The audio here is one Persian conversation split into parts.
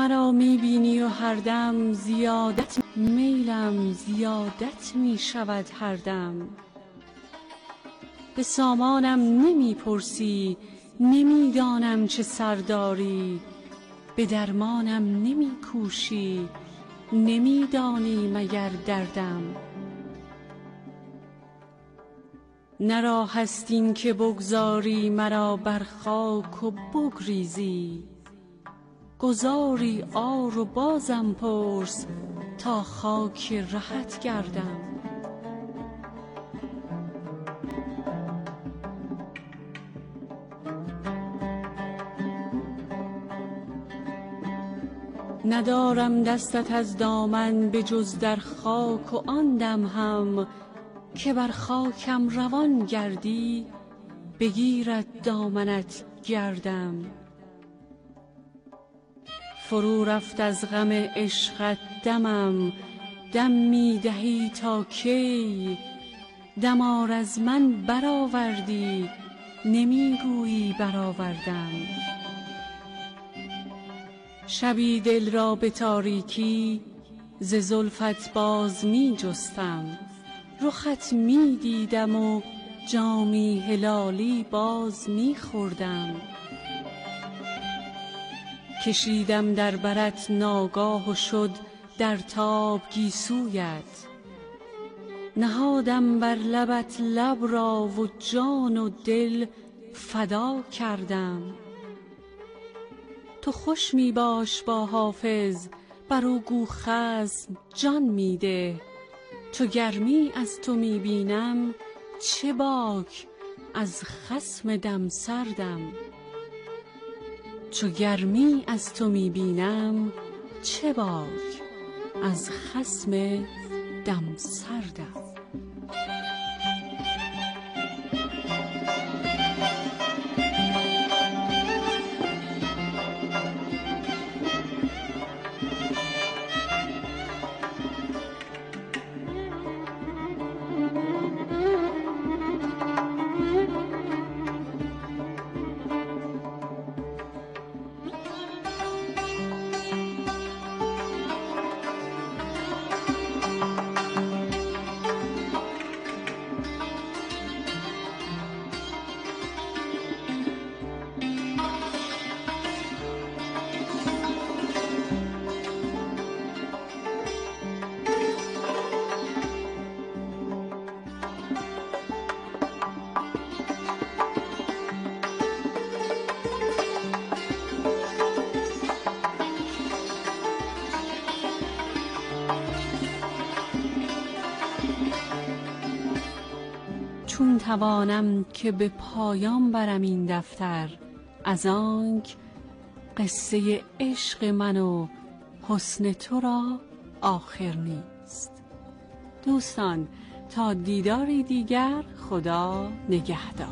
مرا میبینی و هر دم زیادت میلم زیادت میشود هر دم. به سامانم نمیپرسی نمیدانم چه سرداری، به درمانم نمیکوشی نمیدانی مگر دردم. نه راه است این که بگذاری مرا بر خاک و بگریزی، گذاری آر و بازم پرس تا خاک رهت گردم. ندارم دستت از دامن به جز در خاک و آن دم هم که بر خاکم روان گردی بگیرد دامنت گردم. فرو رفت از غم عشقت دمم، دم می دهی تا کی؟ دم آر از من برآوردی نمیگویی برآوردم. شبی دل را به تاریکی ز زلفت باز می جستم، رخت می دیدم و جامی هلالی باز می خوردم. کشیدم در برت ناگاه و شد در تاب گیسویت، نهادم بر لبت لب را و جان و دل فدا کردم. تو خوش می باش با حافظ بر او گو خصم جان می ده، چو گرمی از تو می بینم چه باک از خصم دم سردم. چو گرمی از تو می بینم چه باک از خصم دم سردم. چون توانم که به پایان برم این دفتر، از آنک قصه عشق من و حسن تو را آخر نیست. دوستان تا دیداری دیگر خدا نگهدار.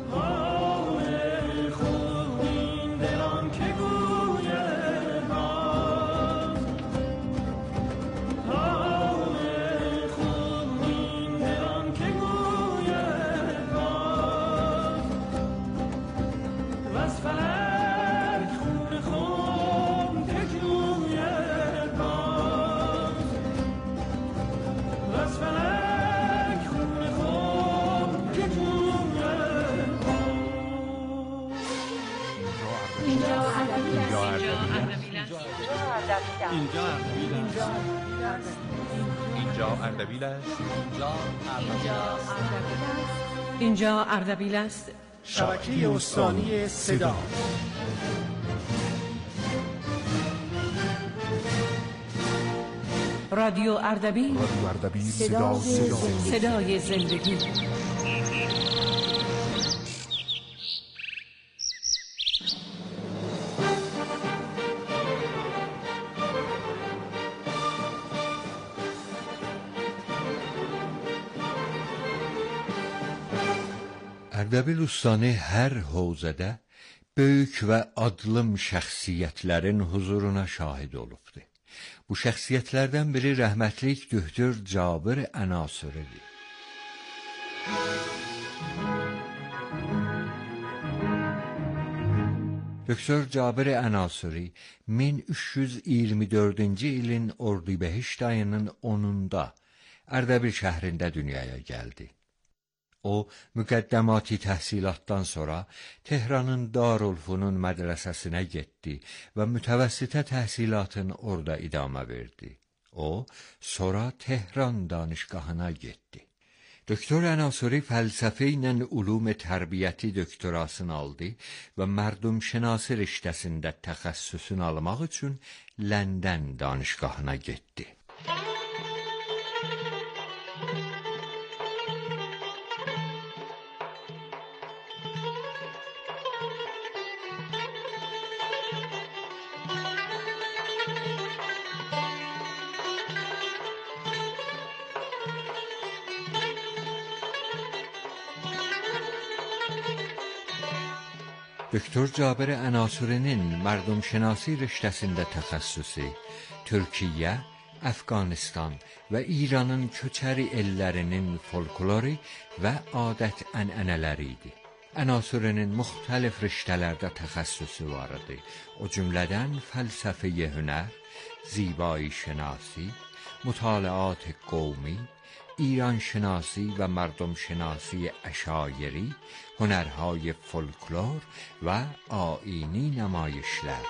اینجا اردبیل است. شبکه استانی صدا. رادیو اردبیل، صدای زندگی. Ərdəbil Ustani hər hövzədə böyük və adlım şəxsiyyətlərin huzuruna şahid olubdur. Bu şəxsiyyətlərdən biri rəhmətlik Döktör Cabir Ənasiridir. Doktor Cabir Ənasuri 1324-cü ilin Ordubehiş ayının 10-da Ərdəbil şəhrində dünyaya gəldi. O, müqəddəmati təhsilatdan sonra Tehranın Darülfünun mədrəsəsinə getdi və mütəvəssitə təhsilatını orada idamə verdi. O, sonra Tehran danışgahına getdi. Doktor Ənasuri fəlsəfə ilə ulum tərbiyyəti doktorasını aldı və mərdumşünasi riştəsində təxəssüsünü almaq üçün London danışgahına getdi. Doktor Cabir Ənasuri'nin mərdumşünasi riştəsində təxəssüsü Türkiyə, Əfqanistan və İranın köçəri ellərinin folkloru və adət-ənənələri idi. Ənasuri'nin müxtəlif riştələrdə təxəssüsü var idi. O cümlədən fəlsəfə-i hünər, زیبایی شناسی، مطالعات قومی، ایران شناسی و مردم شناسی اشایری، هنرهای فولکلور و آیینی نمایشگر.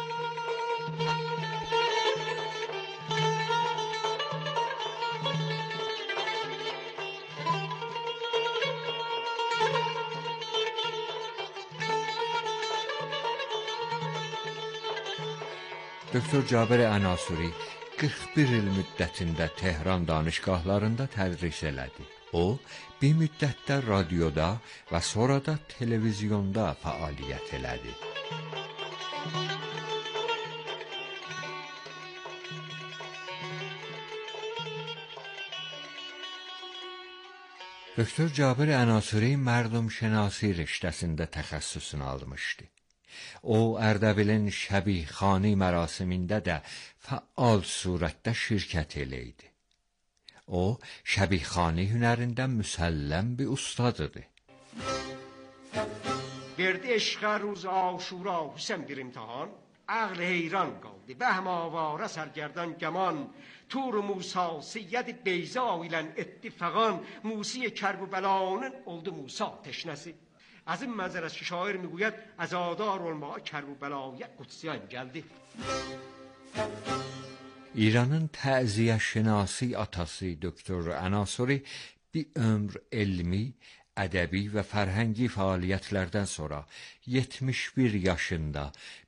Doktor Cabir Ənasuri 41 il müddətində Tehran danışgahlarında tədris elədi. O, bir müddətdə radioda və sonra da televizyonda fəaliyyət elədi. Doktor Cabir Ənasuri mərdumşünasi riştəsində təxəssüsünü almışdı. O, Ərdəbilin şəbihxani mərasimində də fəal surətdə şirkət eləydi. O, şəbihxani hünərində müsəlləm bir ustadıdır. گرد عشق روز عاشورا حسین bir imtihan عقل حیران qaldı bəhm avara sərgərdan gəman tur Musa Seyyid Beyza ilə etdi fəğan Musi Kərbəlanın oldu Musa teşnəsi از این منظر است که شاعر میگوید عزادار الماء کربلای قدسیان geldi. İranın təziyə şinasi atası Doktor Ənasuri bir ömr elmi, ədəbi və fərhəngi fəaliyyətlərdən sonra 71 yaşında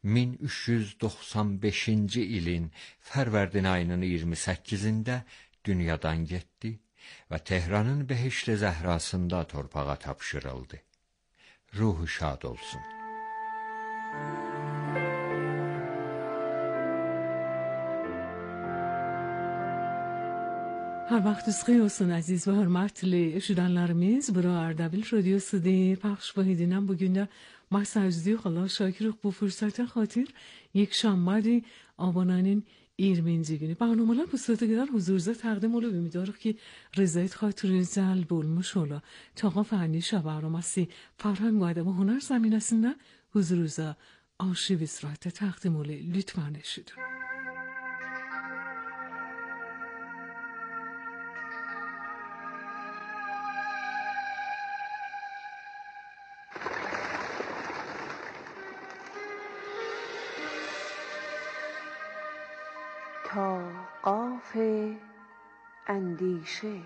1395-ci ilin Fərvərdin ayının 28-də dünyadan getdi və Tehranın Behişt-i Zəhrasında torpağa tapşırıldı. Ruhu şad olsun. Hər vaxtınız olsun əziz və hörmətli eşidənlərimiz. Bura Ərdəbil Radiosu'da پخش edilen bugün de masajlı Allah şakirik bu fırsatın xatir یک شنبه آبانın 20. günü برنامه‌lar bu sırada kadar huzurunuza təqdim olub ümidvarıq ki rızayet xatiriniz cəlb olmuş ola. Tağa fənni şəbərnaməsi Farhang və Ədəb Hunar zəminəsində huzurunuza arşiv istirahətə təqdim ola. Lütfən eşidin. تا قاف اندیشه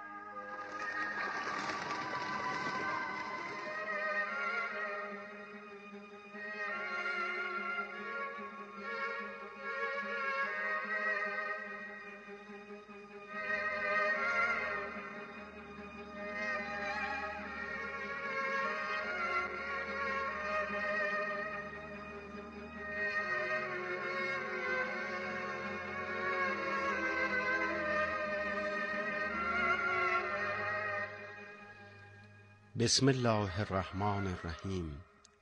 بسم الله الرحمن الرحیم.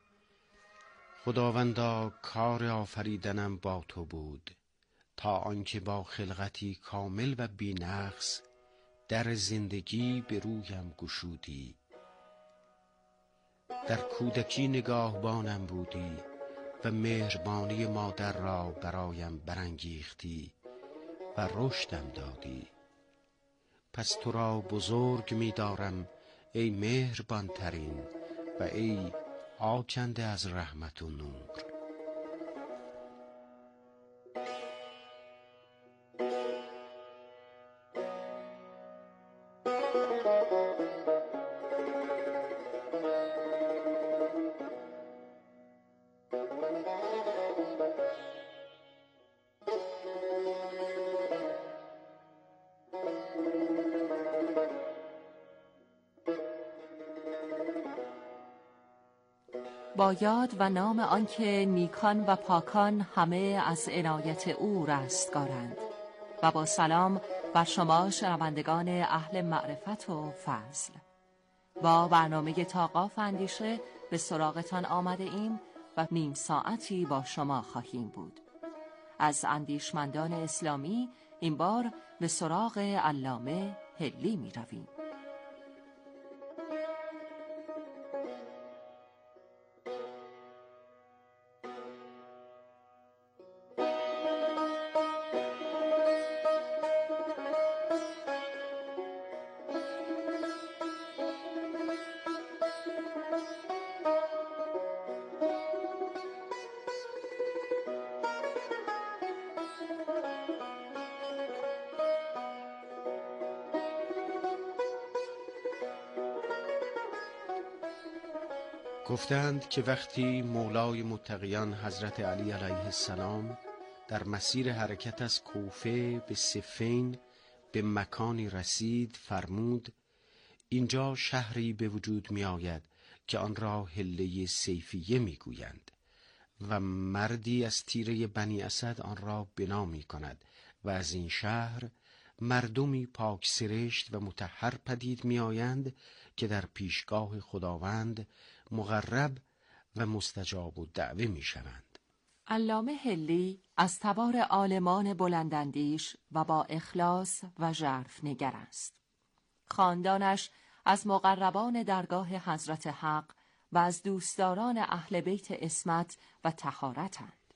خداوندا کار آفریدنم با تو بود تا آنکه با خلقتی کامل و بی نقص در زندگی به رویم گشودی. در کودکی نگاهبانم بودی و مهربانی مادر را برایم برانگیختی و رشدم دادی. پس تو را بزرگ می دارم ای مهربان ترین و ای آکنده از رحمت و نور. با یاد و نام آنکه نیکان و پاکان همه از عنایت او رستگارند و با سلام بر شما شنوندگان اهل معرفت و فضل. با برنامه تاقاف اندیشه به سراغتان آمده ایم و نیم ساعتی با شما خواهیم بود. از اندیشمندان اسلامی این بار به سراغ علامه هلی می رویم. گفتند که وقتی مولای متقیان حضرت علی علیه السلام در مسیر حرکت از کوفه به صفین به مکانی رسید فرمود اینجا شهری به وجود می آید که آن را حله سیفیه می گویند و مردی از تیره بنی اسد آن را بنا می کند و از این شهر مردمی پاک سرشت و مطهر پدید می آیند که در پیشگاه خداوند مقرب و مستجاب الدعوه می شوند. علامه هلی از تبار عالمان بلنداندیش و با اخلاص و ژرف نگر است. خاندانش از مقربان درگاه حضرت حق و از دوستداران اهل بیت عصمت و طهارتند.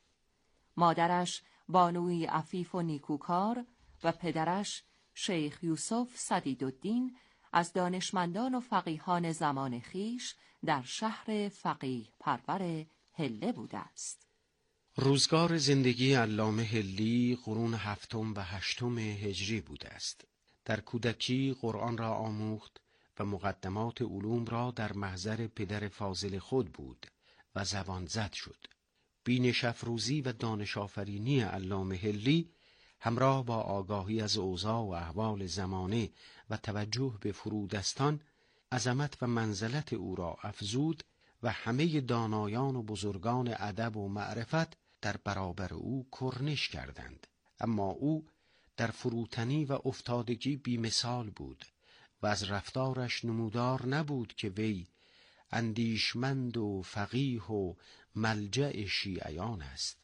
مادرش بانوی عفیف و نیکوکار و پدرش شیخ یوسف سدیدالدین از دانشمندان و فقیهان زمان خیش در شهر فقیه پرور هله بوده است. روزگار زندگی علامه هلی قرون 7 و 8 هجری بوده است. در کودکی قرآن را آموخت و مقدمات علوم را در محضر پدر فاضل خود بود و زبان زد شد. بینش افروزی و دانش آفرینی علامه هلی همراه با آگاهی از اوضاع و احوال زمانه و توجه به فرودستان عظمت و منزلت او را افزود و همه دانایان و بزرگان ادب و معرفت در برابر او کرنش کردند. اما او در فروتنی و افتادگی بی‌مثال بود و از رفتارش نمودار نبود که وی اندیشمند و فقیه و ملجأ شیعیان است.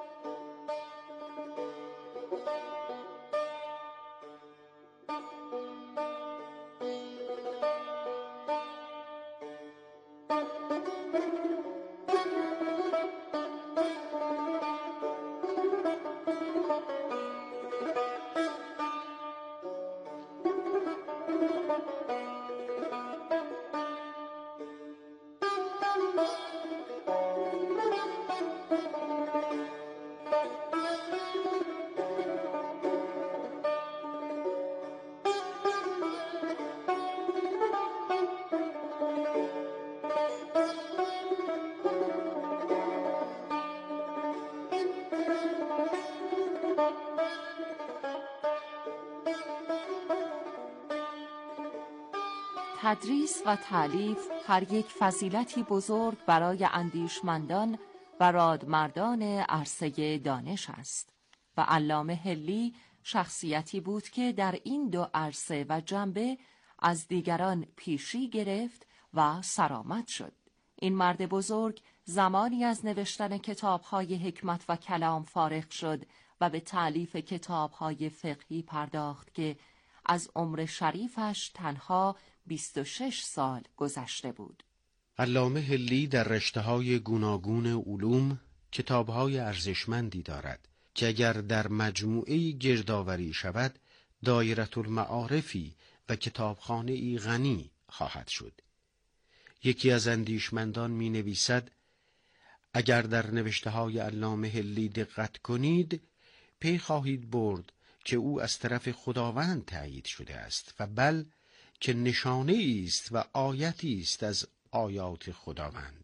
تدریس و تألیف هر یک فضیلتی بزرگ برای اندیشمندان و رادمردان عرصه دانش است و علامه هلی شخصیتی بود که در این دو عرصه و جنبه از دیگران پیشی گرفت و سرآمد شد. این مرد بزرگ زمانی از نوشتن کتاب‌های حکمت و کلام فارغ شد و به تألیف کتاب‌های فقهی پرداخت که از عمر شریفش تنها 26 سال گذشته بود. علامه هلی در رشته‌های گوناگون علوم کتاب‌های ارزشمندی دارد که اگر در مجموعه‌ای گردآوری شود دایره المعارفی و کتابخانه‌ای غنی خواهد شد. یکی از اندیشمندان می نویسد اگر در نوشته‌های علامه حلی دقت کنید پی خواهید برد که او از طرف خداوند تأیید شده است و بل که نشانه است و آیتی است از آیات خداوند.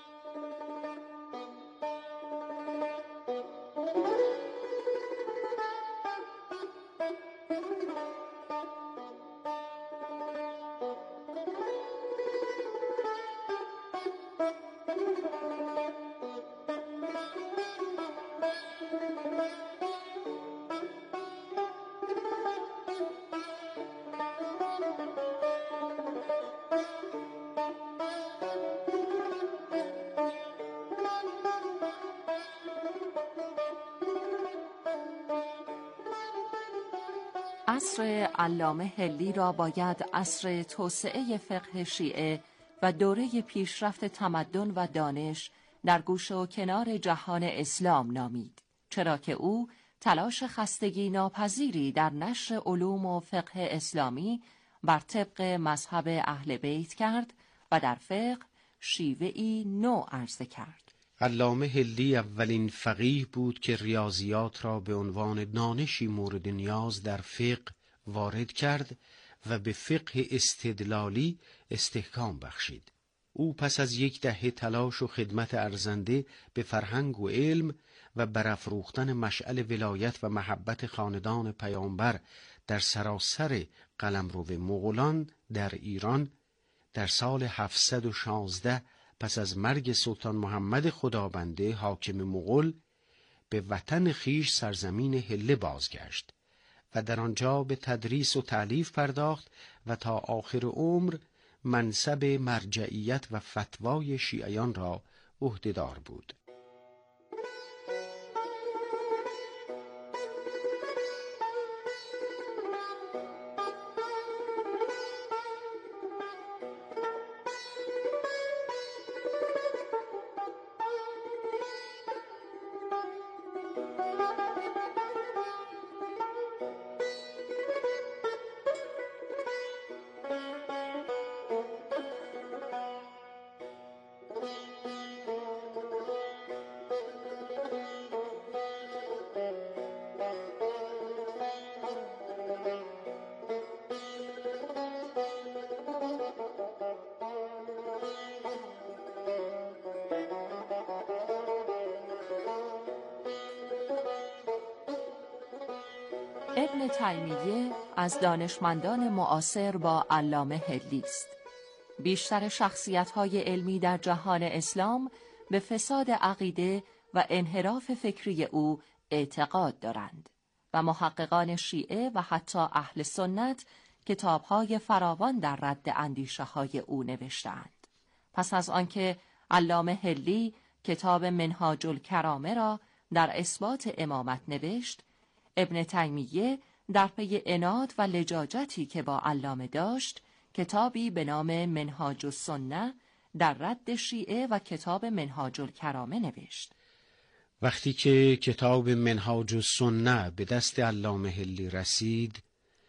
عصر علامه حلی را باید عصر توسعه فقه شیعه و دوره پیشرفت تمدن و دانش در گوشه و کنار جهان اسلام نامید، چرا که او تلاش خستگی ناپذیری در نشر علوم و فقه اسلامی بر طبق مذهب اهل بیت کرد و در فقه شیوه‌ای نو عرضه کرد. علامه حلی اولین فقیه بود که ریاضیات را به عنوان دانشی مورد نیاز در فقه وارد کرد و به فقه استدلالی استحکام بخشید. او پس از 10 دهه تلاش و خدمت ارزنده به فرهنگ و علم و برافروختن مشعل ولایت و محبت خاندان پیامبر در سراسر قلمرو مغولان در ایران در سال 716 پس از مرگ سلطان محمد خدابنده حاکم مغول به وطن خیش سرزمین حله بازگشت و در آنجا به تدریس و تعلیف پرداخت و تا آخر عمر منصب مرجعیت و فتوای شیعیان را عهده‌دار بود. ابن تیمیه از دانشمندان معاصر با علامه حلی است. بیشتر شخصیت‌های علمی در جهان اسلام به فساد عقیده و انحراف فکری او اعتقاد دارند و محققان شیعه و حتی اهل سنت کتاب‌های فراوان در رد اندیشه‌های او نوشتند. پس از آنکه علامه حلی کتاب منهاج الکرامه را در اثبات امامت نوشت، ابن تیمیه در پی عناد و لجاجتی که با علامه داشت کتابی به نام منهاج السنه در رد شیعه و کتاب منهاج الکرامه نوشت. وقتی که کتاب منهاج السنه به دست علامه حلی رسید،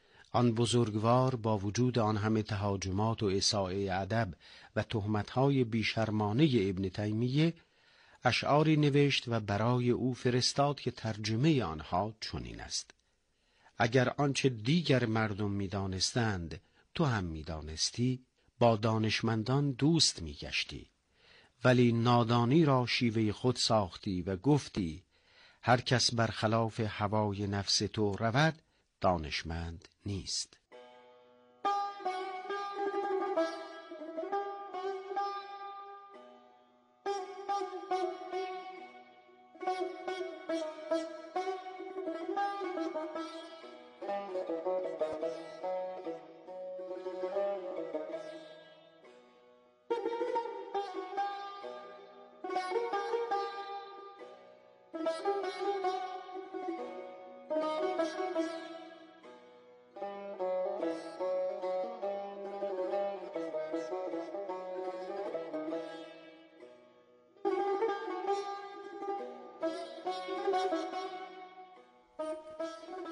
آن بزرگوار با وجود آن همه تهاجمات و اساءه ادب و تهمت‌های بیشرمانه ابن تیمیه اشعاری نوشت و برای او فرستاد که ترجمه آنها چنین است: اگر آنچه دیگر مردم می‌دانستند تو هم می‌دانستی، با دانشمندان دوست می‌گشتی، ولی نادانی را شیوه خود ساختی و گفتی هر کس برخلاف هوای نفس تو رود دانشمند نیست.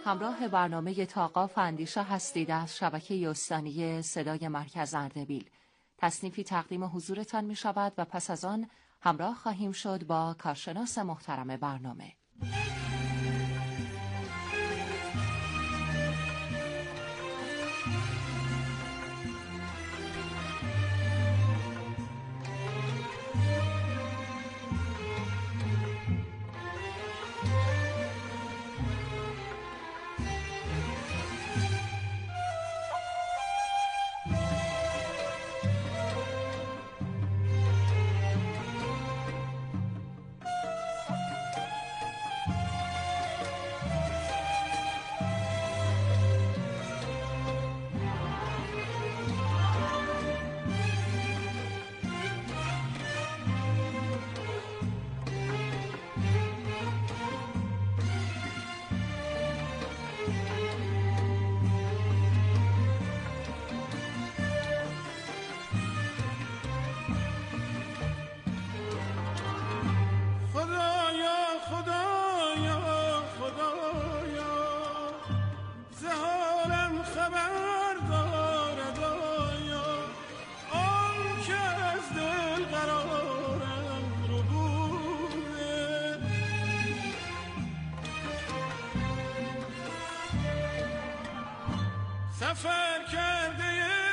همراه برنامه تاقاف اندیشه هستید از شبکه استانی صدای مرکز اردبیل. تصنیفی تقدیم حضورتان می شود و پس از آن همراه خواهیم شد با کارشناس محترم برنامه. سفر کرده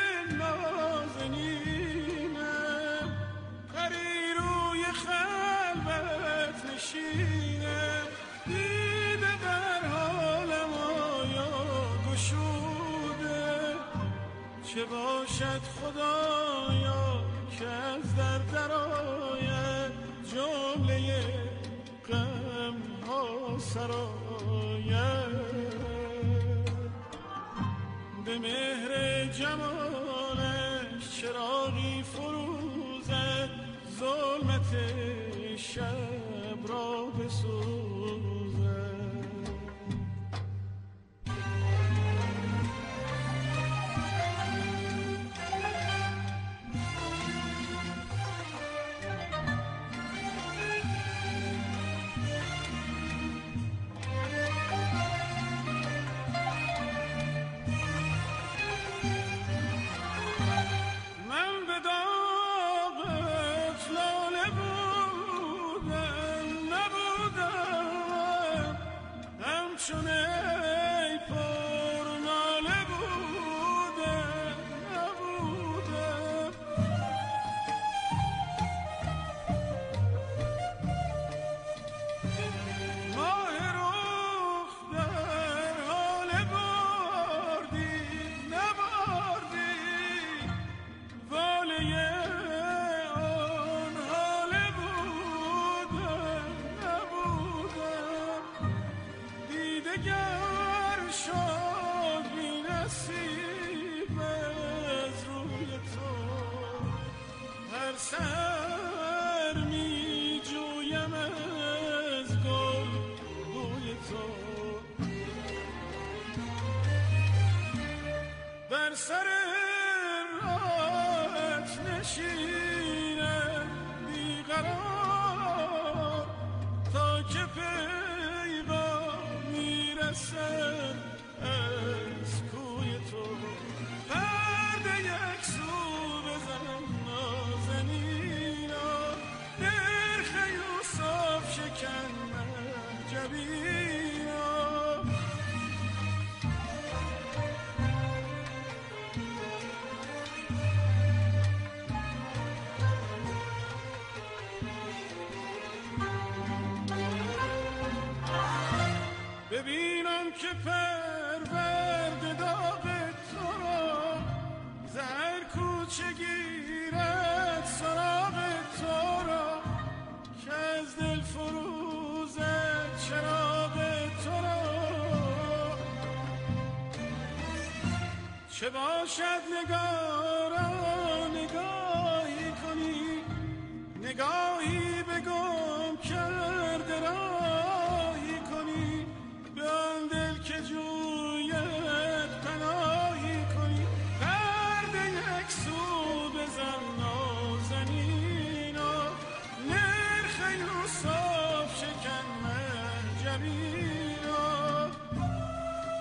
نازنینم، پری روی خلوت نشینم، دیده در حالم آیا گشوده، چه باشد خدایا که از در آید جمله غم ها سراید، به مهر جمالش چراغی فروزد، ظلمت شب را بسوزد. سر راحت نشینم بیقرار، تا که پیغام میرسد از کوی تو، پرده یک سو بزنم نازنینا، نرخ یوسف شکن جبینا. ببینم که پرورد داغ تو را، زهر کوچه گیرد سراغ تو را، که از دل فروزد چراغ تو را. چه باشد نگارا نگاهی کنی، نگاهی به گم کرده راهی کنی، به آن دل که جوید پناهی کنی، پرده یک سو بزن نازنینا، نرخ یوسف شکن مرجبینا.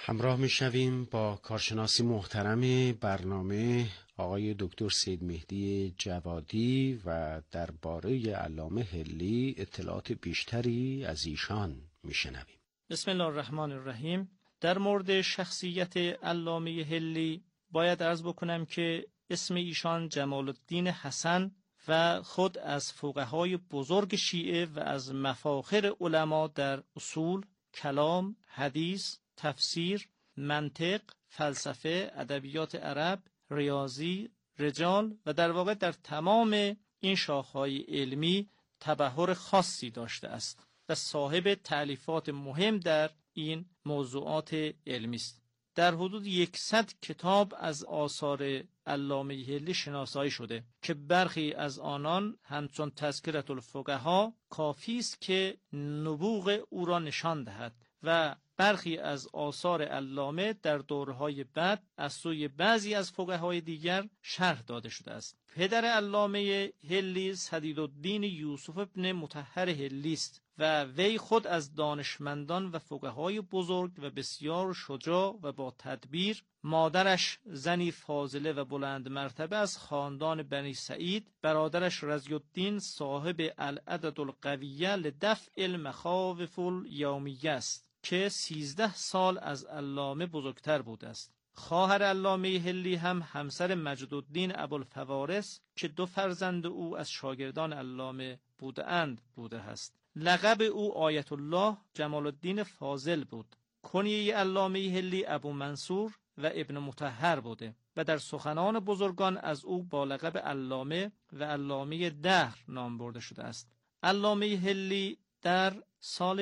همراه میشویم با کارشناسی محترم برنامه آقای دکتر سید مهدی جوادی و درباره علامه حلی اطلاعات بیشتری از ایشان میشنویم. بسم الله الرحمن الرحیم. در مورد شخصیت علامه حلی باید عرض بکنم که اسم ایشان جمال الدین حسن و خود از فقهای بزرگ شیعه و از مفاخر علما در اصول، کلام، حدیث، تفسیر، منطق، فلسفه، ادبیات عرب، ریاضی، رجال و در واقع در تمام این شاخه‌های علمی تبحر خاصی داشته است و صاحب تألیفات مهم در این موضوعات علمی است. در حدود 100 کتاب از آثار علامه حلی شناسایی شده که برخی از آنان همچون تذکرة الفقها کافی است که نبوغ او را نشان دهد و برخی از آثار علامه در دورهای بعد از سوی بعضی از فقهای دیگر شرح داده شده است. پدر علامه حلی سدیدالدین یوسف ابن مطهر حلی است و وی خود از دانشمندان و فقهای بزرگ و بسیار شجاع و با تدبیر، مادرش زنی فاضله و بلند مرتبه از خاندان بنی سعید، برادرش رضی‌الدین صاحب العدد القویه لدفع المخاوف الیومیه است که 13 سال از علامه بزرگتر بوده است. خواهر علامه حلی هم همسر مجدالدین ابوالفوارس که 2 فرزند او از شاگردان علامه بوده است. لقب او آیت الله جمال الدین فاضل بود. کنیه علامه حلی ابو منصور و ابن مطهر بوده و در سخنان بزرگان از او با لقب علامه و علامه دهر نام برده شده است. علامه حلی در سال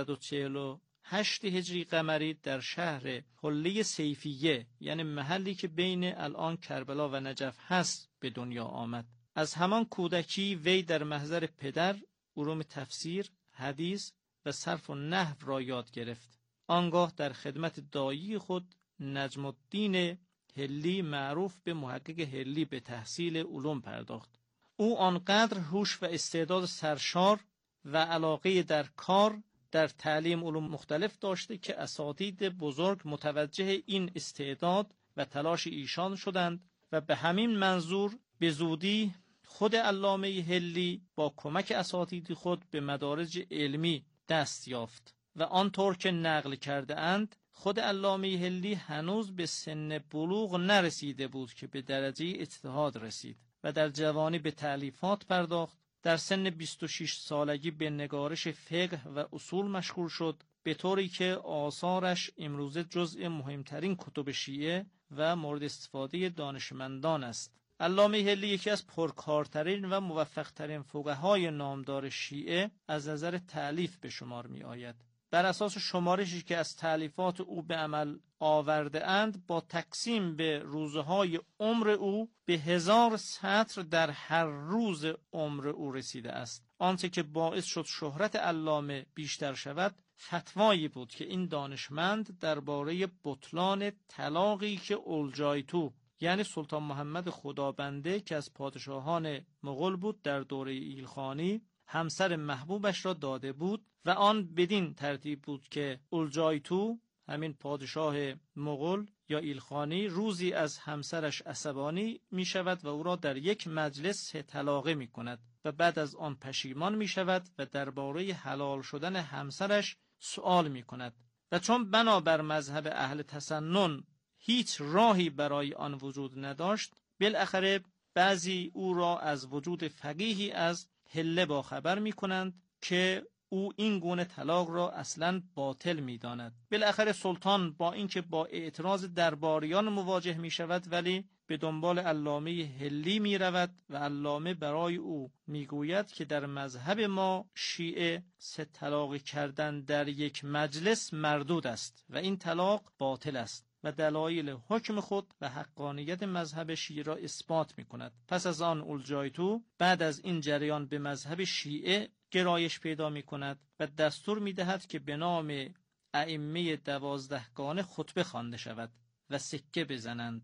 648 هجری قمری در شهر حلی سیفیه، یعنی محلی که بین الان کربلا و نجف هست، به دنیا آمد. از همان کودکی وی در محضر پدر علوم تفسیر، حدیث و صرف و نحو را یاد گرفت. آنگاه در خدمت دایی خود نجم الدین حلی معروف به محقق حلی به تحصیل علوم پرداخت. او آنقدر هوش و استعداد سرشار و علاقه در کار در تعلیم علوم مختلف داشته که اساتید بزرگ متوجه این استعداد و تلاش ایشان شدند و به همین منظور به زودی خود علامه حلی با کمک اساتید خود به مدارج علمی دست یافت و آنطور که نقل کرده اند خود علامه حلی هنوز به سن بلوغ نرسیده بود که به درجه اجتهاد رسید و در جوانی به تألیفات پرداخت. در سن 26 سالگی به نگارش فقه و اصول مشغول شد، به طوری که آثارش امروزه جزء مهمترین کتب شیعه و مورد استفاده دانشمندان است. علامه حلی یکی از پرکارترین و موفقترین فقهای نامدار شیعه از نظر تألیف به شمار می آید. بر اساس شمارشی که از تألیفات او به عمل آورده اند، با تقسیم به روزهای عمر او به 1000 سطر در هر روز عمر او رسیده است. آنچه که باعث شد شهرت علامه بیشتر شود فتوایی بود که این دانشمند درباره بطلان طلاقی که اولجایتو یعنی سلطان محمد خدابنده که از پادشاهان مغول بود در دوره ایلخانی همسر محبوبش را داده بود و آن بدین ترتیب بود که اولجایتو همین پادشاه مغول یا ایلخانی روزی از همسرش عصبانی می شود و او را در یک مجلس طلاقه می کند و بعد از آن پشیمان می شود و درباره حلال شدن همسرش سؤال می کند و چون بنابر مذهب اهل تسنن هیچ راهی برای آن وجود نداشت، بالاخره بعضی او را از وجود فقیهی از حله با خبر می کنند که او این گونه طلاق را اصلاً باطل می داند. بالاخره سلطان با اینکه با اعتراض درباریان مواجه می شود ولی به دنبال علامه حلی می رود و علامه برای او می گوید که در مذهب ما شیعه 3 طلاق کردن در یک مجلس مردود است و این طلاق باطل است و دلایل حکم خود و حقانیت مذهب شیعه را اثبات می کند. پس از آن اولجایتو بعد از این جریان به مذهب شیعه گرایش پیدا می کند و دستور می دهد که به نام ائمه 12گانه خطبه خوانده شود و سکه بزنند.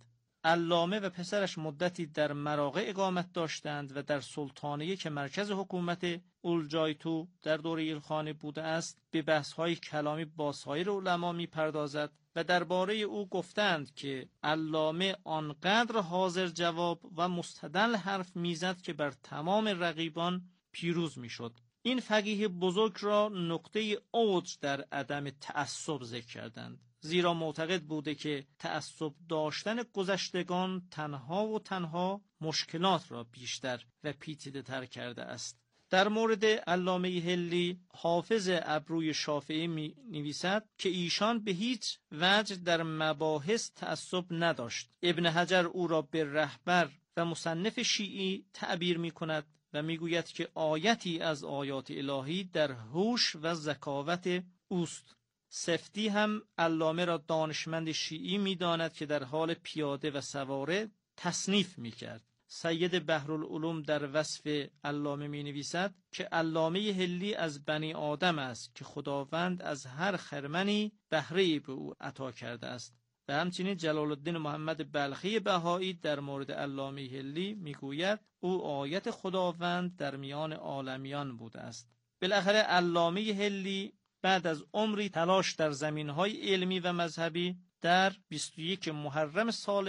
علامه و پسرش مدتی در مراغه اقامت داشتند و در سلطانیه که مرکز حکومت اولجایتو در دوره ایلخانی بوده است به بحث‌های کلامی با سایر علما می‌پردازد و درباره او گفتند که علامه آنقدر حاضر جواب و مستدل حرف میزد که بر تمام رقیبان پیروز میشد. این فقیه بزرگ را نقطه اوج در عدم تعصب ذکر کردند، زیرا معتقد بوده که تعصب داشتن گذشتگان تنها و تنها مشکلات را بیشتر و پیچیده‌تر کرده است. در مورد علامه هلی حافظ ابروی شافعی می نویسد که ایشان به هیچ وجه در مباحث تعصب نداشت. ابن حجر او را به رهبر و مصنف شیعی تعبیر می کند و می گوید که آیتی از آیات الهی در هوش و ذکاوت اوست. سفتی هم علامه را دانشمند شیعی می داند که در حال پیاده و سواره تصنیف می کرد. سید بحرالعلوم در وصف علامه می نویسد که علامه هلی از بنی آدم است که خداوند از هر خرمنی بهره‌ای به او عطا کرده است. و همچنین جلال الدین محمد بلخی بهایی در مورد علامه هلی می گوید او آیت خداوند در میان عالمیان بوده است. بالاخره علامه هلی بعد از عمری تلاش در زمینهای علمی و مذهبی در 21 محرم سال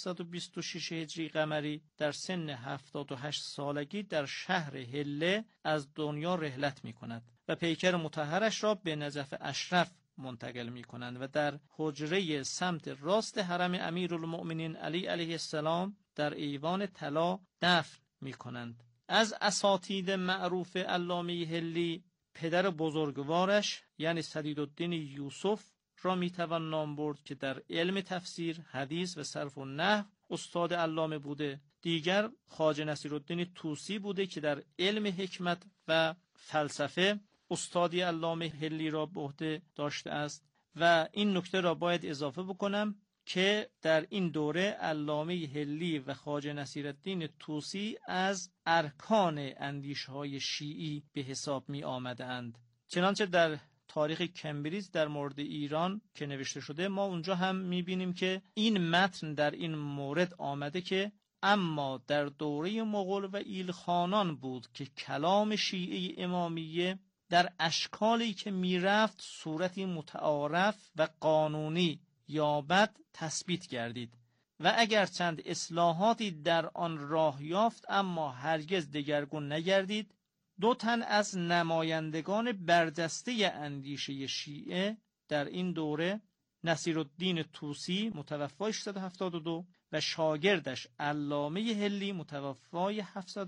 726 هجری قمری در سن 78 سالگی در شهر هله از دنیا رحلت می کند و پیکر مطهرش را به نجف اشرف منتقل می کنند و در حجره سمت راست حرم امیرالمؤمنین علی علیه السلام در ایوان طلا دفن می کنند. از اساتید معروف علامه هلی پدر بزرگوارش یعنی سدیدالدین یوسف را میتوان نام برد که در علم تفسیر، حدیث و صرف و نحو استاد علامه بوده. دیگر خواجه نصیرالدین طوسی بوده که در علم حکمت و فلسفه استادی علامه هلی را به عهده داشته است. و این نکته را باید اضافه بکنم که در این دوره علامه هلی و خواجه نصیرالدین طوسی از ارکان اندیشه‌های شیعی به حساب می آمدند. چنانچه در تاریخ کمبریج در مورد ایران که نوشته شده ما اونجا هم میبینیم که این متن در این مورد آمده که اما در دوره مغول و ایلخانان بود که کلام شیعه امامیه در اشکالی که میرفت صورتی متعارف و قانونی یابد تثبیت گردید و اگر چند اصلاحاتی در آن راه یافت اما هرگز دگرگون نگردید. دو تن از نمایندگان برجسته اندیشه شیعه در این دوره نصیرالدین طوسی متوفای 672 و شاگردش علامه هلی متوفای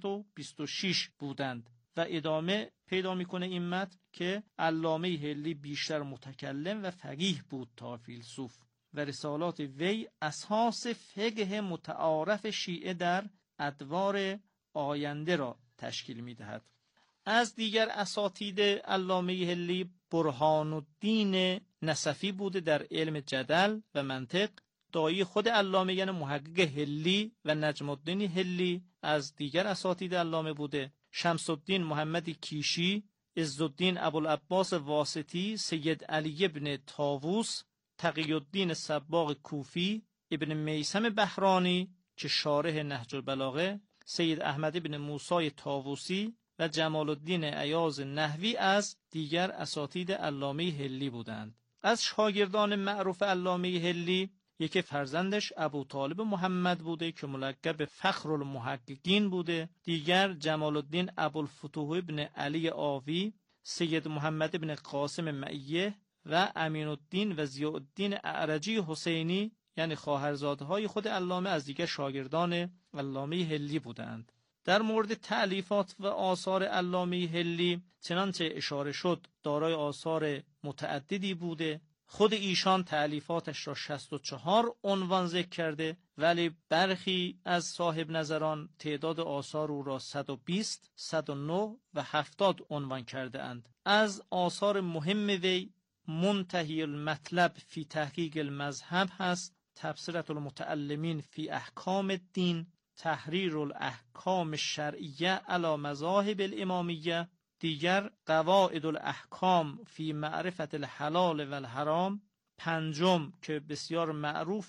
726 بودند و ادامه پیدا میکنه این متن که علامه هلی بیشتر متکلم و فقیه بود تا فیلسوف و رسالات وی اساس فقه متعارف شیعه در ادوار آینده را تشکیل میدهد. از دیگر اساتید علامه هلی برهان الدین نصفی بوده در علم جدل و منطق. دایی خود علامه یعنی محقق هلی و نجم الدین هلی از دیگر اساتید علامه بوده. شمس الدین محمد کیشی، عزالدین ابوالعباس واسطی، سید علی ابن طاووس، تقی الدین صباغ کوفی، ابن میثم بحرانی که شارح نهج البلاغه، سید احمد ابن موسی طاووسی و جمال الدین ایاز نحوی از دیگر اساتید علامه هلی بودند. از شاگردان معروف علامه هلی یکی فرزندش ابوطالب محمد بوده که ملقب فخر المحققین بوده. دیگر جمال الدین ابوالفتوح ابن علی آوی، سید محمد ابن قاسم معیه و امین الدین و ضیاء الدین اعرجی حسینی یعنی خواهرزادهای خود علامه از دیگر شاگردان علامه هلی بودند. در مورد تألیفات و آثار علامه هلی چنانچه اشاره شد دارای آثار متعددی بوده. خود ایشان تألیفاتش را 64 عنوان ذکر کرده ولی برخی از صاحب نظران تعداد آثار او را 120, 109 و 70 عنوان کرده اند. از آثار مهم وی منتهی المطلب فی تحقیق المذهب هست، تبصرة المتعلمین فی احکام الدین، تحریر الاحکام الشرعیه علی مذاهب الامامیه. دیگر قواعد الاحکام فی معرفت الحلال و الحرام. پنجم که بسیار معروفه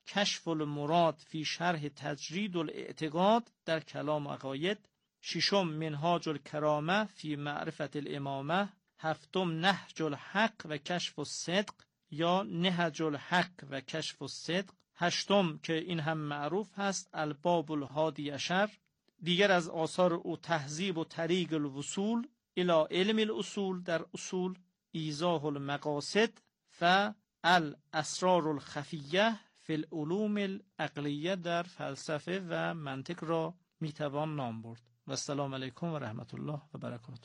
کشف المراد فی شرح تجرید الاعتقاد در کلام عقاید. 6 منهاج الکرامه فی معرفت الامامه. 7 نهج الحق و کشف الصدق یا نهج الحق و کشف الصدق. 8 که این هم معروف هست الباب الهادی عشر. دیگر از آثار او تهذیب و طریق الوصول الی علم الاصول در اصول، ایضاح المقاصد و الاسرار الخفیه فی العلوم العقلیه در فلسفه و منطق را میتوان نام برد. و السلام علیکم و رحمت الله و برکاته.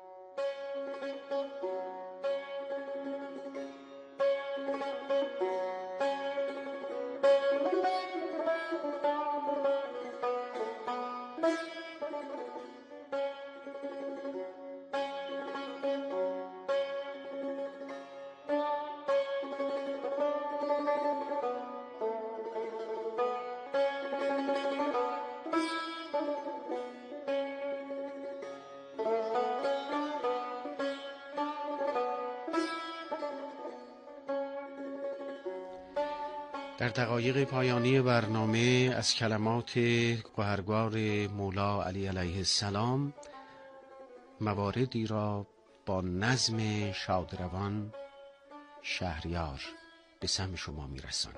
در دقایق پایانی برنامه از کلمات گوهرگوار مولا علی علیه السلام مواردی را با نظم شادروان شهریار به سمع شما میرسانیم.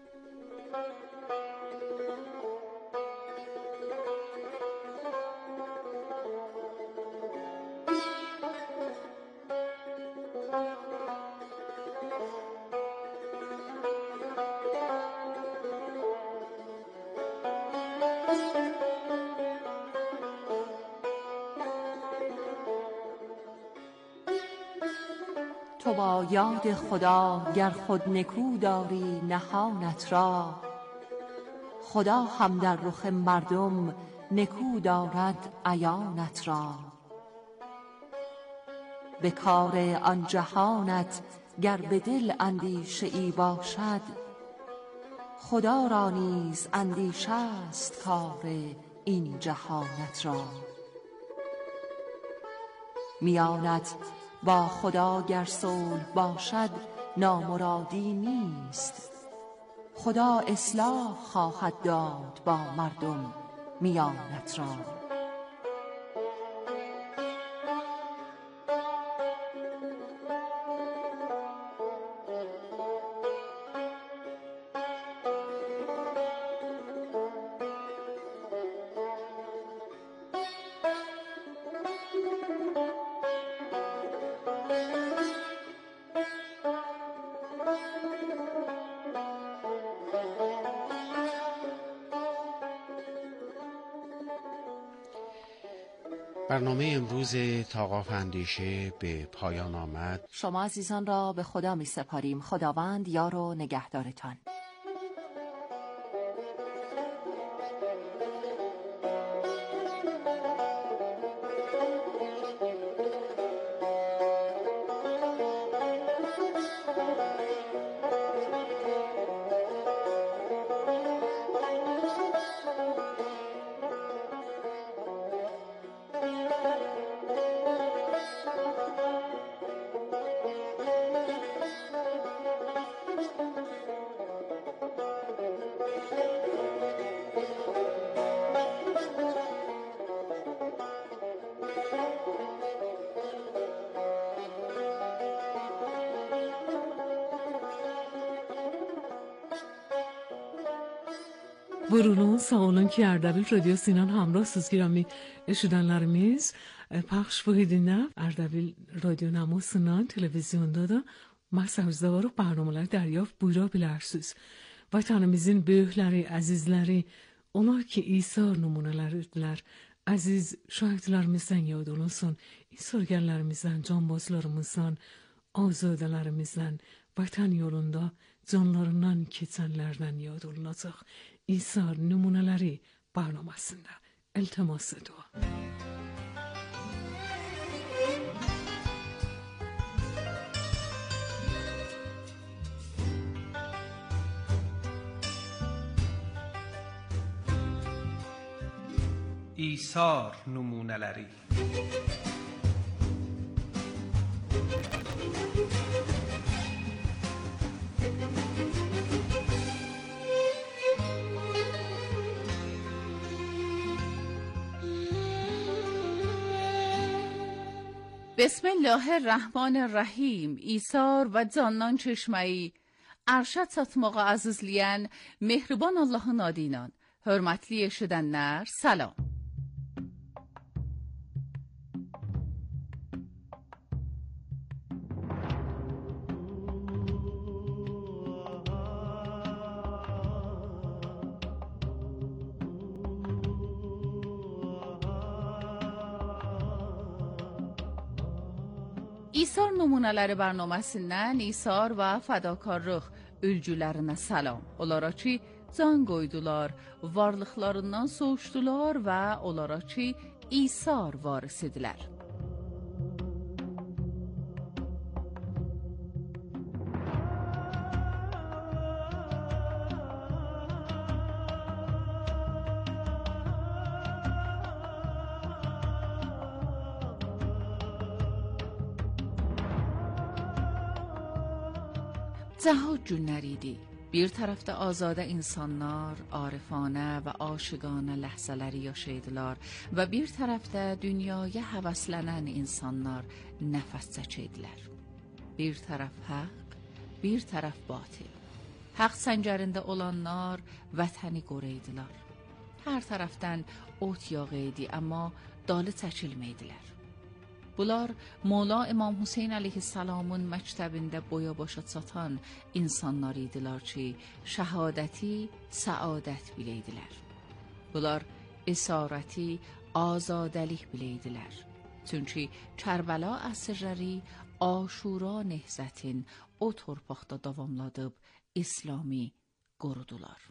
تو با یاد خدا گر خود نکو داری نهانت را، خدا هم در رخ مردم نکو دارد عیانت را. به کار آن جهانت گر به دل اندیشه ای باشد، خدا را نیز اندیشه است کار این جهانت را. میانت با خدا گر صلح باشد نامرادی نیست، خدا اصلاح خواهد داد با مردم میانت را. برنامه امروز طاقات اندیشه به پایان آمد. شما عزیزان را به خدا می سپاریم. خداوند یار و نگهدارتان. Burulun sağolun ki Ardabil Radyo Sinan همراه سوزگیرامی eshitganlarimiz پخش بویدینه Ardabil Radyo Namo Sinan televizyonda da masajda varıq barnamalar dəryaft buyura bilərsiniz. Vatanımızın böyükləri, əzizləri, onlar ki İsa nümunələridirlər. Əziz şahidlərimizdən yad olunsun, insurgənlərimizdən, canbazlarımızdan, azadələrimizdən, vatan yolunda canlarından keçənlərdən yad olunacaq. İsa nümunələri barnamasında iltimas dua. ایثار نمونه‌لری. بسم الله الرحمن الرحیم. ایثار ve candan çeşmeyi. Arşad satmağa azizleyen mehriban Allah'ın adıyla. Hürmetli eşidenler, salam. İsar numuneleri bərnaməsindən İsar və fədakarlıq ülcülərinə salam. Onlara ki, can qoydular, varlıqlarından soğuşdular və onlara ki, İsar varisidirlər. Cəhad günləri idi. Bir tərəfdə azadə insanlar, arifanə və aşıqanə ləhzələri yaşaydılar və bir tərəfdə dünyaya həvəslənən insanlar nəfəs çəkidilər. Bir tərəf haqq, bir tərəf batil. Haqq səngərində olanlar vətəni qoruydular. Hər tərəfdən ot yağı idi, amma dalı çəkilməydilər. Bunlar Mola İmam Hüseyin əleyhissalamın məktəbində boya başa çatan insanlar idilər ki, şəhadəti səadət biləydilər. Bunlar əsarəti azadəlik biləydilər. Çünki Kərbəla əsirləri Aşura nehzətin o torpaqda davamladıb İslami qorudular.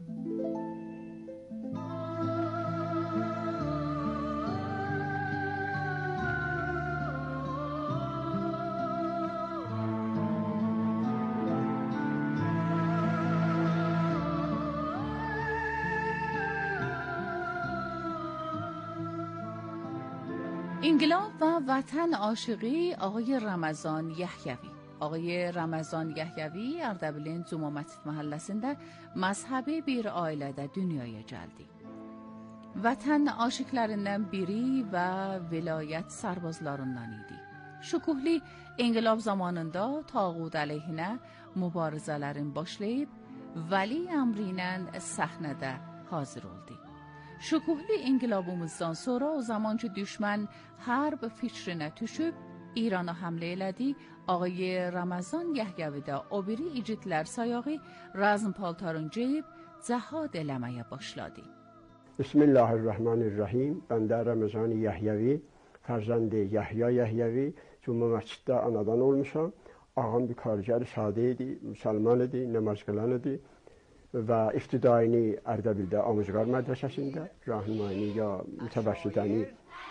انقلاب و وطن عاشقی آقای رمضان یحیوی. Ağay Ramazan Yahyavi Ərdəbilin Cuma Məscid məhəlləsində məzhəbi bir ailədə dünyaya gəldi. Vətən aşıqlarından biri və vilayət sərbazlarından idi. Şükuhli inqilab zamanında tağut əleyhinə mübarizələrin başlayıb, vəli əmri ilə səhnədə hazır oldu. Şükuhli inqilabımızdan sonra o zaman ki düşmən hərb fikrinə düşüb, İrana həmlə elədi, Ağay Ramazan Yahyavi də o biri igidlər sayağı razm paltarın geyib cəhad eləməyə başladı. Bismillahirrahmanirrahim. Ben de Ramazan Yahyavi, Ferzand Yahya Yahyavi, Cuma Məsciddə anadan olmuşam. Ağam bir kargər sadə idi, müsəlman idi, namaz qılan idi və iftidayını Ərdəbildə Amuzqar mədrəsəsində, rahimani ya mütəvəssitəni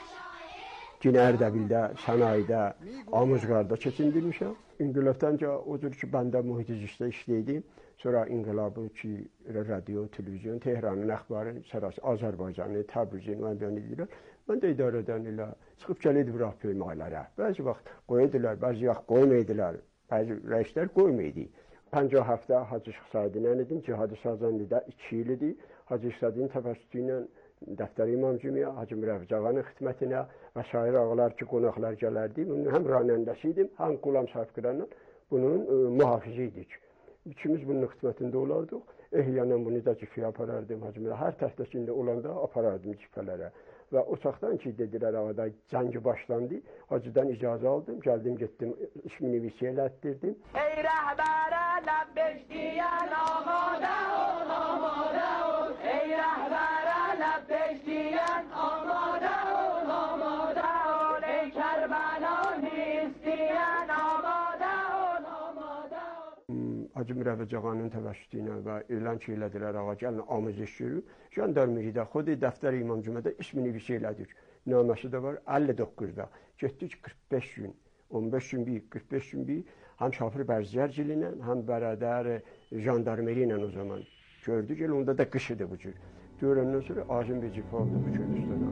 Yine Ərdəbildə, sənayidə, Amuzqarda keçindirmişəm. İnqilabdanca odur ki, ben de muhitizişdə işləydim. Sonra inqilabı ki, radio, televizyon, Tehranın əxbarı, Azərbaycanı, Təbrizi müəyyən edirlər. Ben de idarədən ilə çıxıb gəlirdi bıraq peymaylara. Bəzi vaxt qoydular, bəzi vaxt qoymaydılar. Bəzi rəislər qoymaydı. 50 həftə Hacı Şıxsadinə idim, Cihadı Sazanlıda 2 il idi. Hacı Şıxsadinin təfəssütü ilə Dəftər İmam Cümiyə, Hacı Mürəvviz Ağanın xidmətinə və şair ağalar ki, qonaqlar gələrdi. Bunun həm ranəndəsiydim, həm Qulam Sahibqiranla bunun mühafizi idik. İkimiz bunun xidmətində olardıq. Ehyanən bunu da cifəyə aparardım Hacı Mürəvviz. Hər təxtəsində olanda aparardım cifələrə. Və o çaqdan ki, dedilər ağada cəngi başlandı. Hacıdan icazə aldım, gəldim, getdim, ismini visiyyələ etdirdim. Ey rəhbərə ləbbeş deyən amadə ol, amadə ol. Ey rəhbərə ləbbeş deyən amadə ol, amadə ol. Ey Kərbəlanı istəyən amadə ol, amadə ol. Hacı Mürəvviz Ağanın təvəssütü ilə və elan ki, elədilər ağa, gəlin amuzəş yürü. Jandarmeridə, xod Dəftər İmam Cümədə ismini visiyyələdik. Naməsi də var 59-da. Getdik 45 gün, 15 gün bir, 45 gün bir. Həm Şafir Bərziyərcil ilə, həm bərədər jandarmeri ilə o zaman gördük. Onda da qış idi bu cür. Görəndən sonra azim bir cifa oldu bu Kürdistana.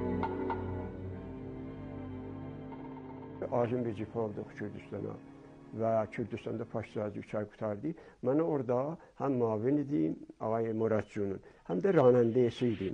Azim bir cifa oldu Kürdistana و کردستان پاشتازی 3 قطاردی من orada هم معاون idim آقای مراد جونون هم de راننده‌ای idim.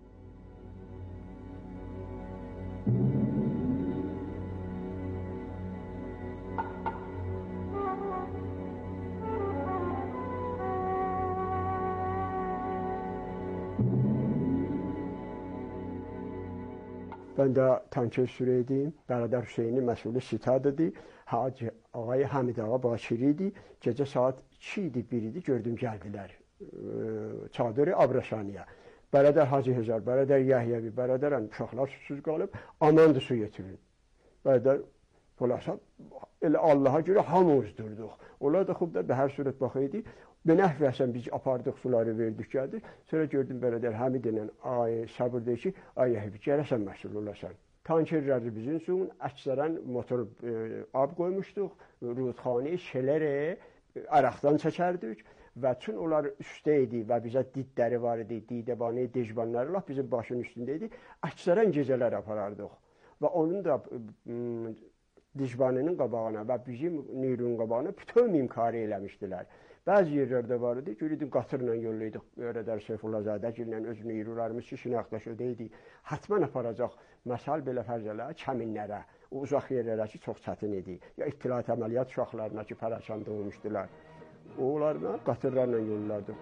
Ben de tanker süreydim. Beraber Hüseyin'in mesulü sitadıdı. Hacı ağay Hamid ağa başiriydi. Gece saat 2 idi, 1 idi gördüm geldiler. Çadırı Abraşaniya. Beraber Hacı Hezar, beraber Yahyavi, beraber uşaqlar susuz kalıp amandı su getirin. Beraber Polasat elə Allaha görə hamımız durduq. Onlar da xub da bir hər surət baxıydı. Benəh vəsən biz apardıq, suları verdik, gəldik. Sonra gördüm bərədər Həmid ilə ay Sabır deyir ki, ay Yəhbi, gələsən məsul olasan. Tankerlərdi bizim üçün, əksərən motor ab qoymuşduq, rudxani, şelərə araqdan çəkərdik və çün onlar üstə idi və bizə didləri var idi, didəbani, dejbanları laf bizim başın üstündə idi. Əksərən gecələr aparardıq və onun da Dicbaninin qabağına və bizim Nirun qabağına bütün imkarı eləmişdilər. Bəzi yerlərdə var idi, görürdüm qatırla yolluyduk. Öyrədər Seyfullazadə ilə öz Nirularımız ki, şinaqdaşıdaydı. Hətmən aparacaq, məsəl belə fərzələ, kəminlərə, uzaq yerlərə ki, çox çətin idi. Ya ittilat əməliyyat uşaqlarına ki, pərəşanda olmuşdular. Onlarla qatırlarla yollardım.